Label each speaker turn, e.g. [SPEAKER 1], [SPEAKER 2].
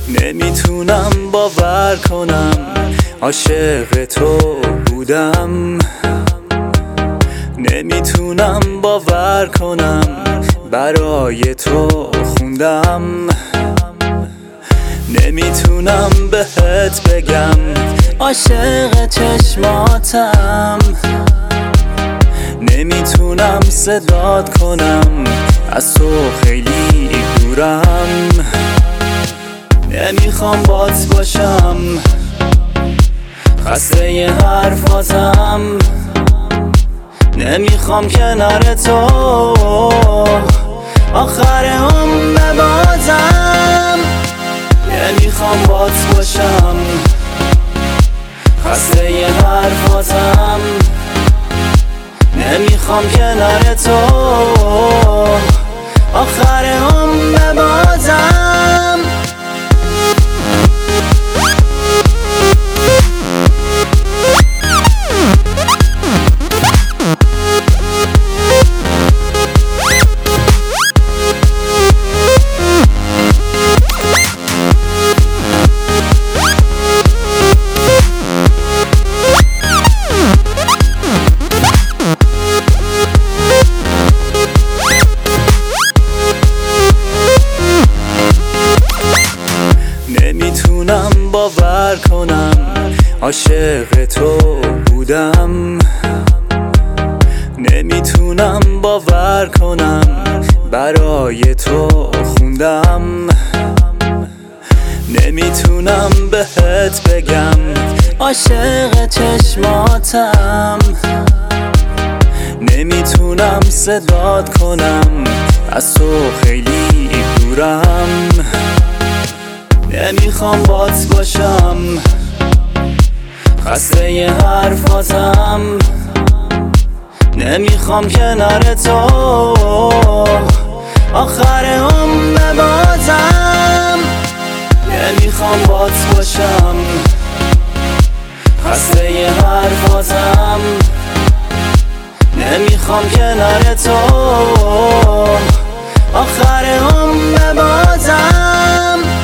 [SPEAKER 1] نمیتونم باور کنم عاشق تو بودم. نمیتونم باور کنم برای تو خوندم. نمیتونم بهت بگم عاشق چشماتم. نمیتونم صدات کنم از تو خیلی دورم. نمیخوام بات باشم خسته ی حرفاتم. نمیخوام کنار تو آخر هم ببازم. نمیخوام بات باشم خسته ی حرفاتم. نمیخوام کنار تو آخر هم ببازم. نمیتونم باور کنم عاشق تو بودم. نمیتونم باور کنم برای تو خوندم. نمیتونم بهت بگم عاشق چشماتم. نمیتونم صدات کنم از تو خیلی دورم. نمیخوام بات باشم خسته ی حرفاتم. نمیخوام کنار تو آخر هم ببازم. نمیخوام بات باشم خسته ی حرفاتم. نمیخوام کنار تو آخر هم ببازم.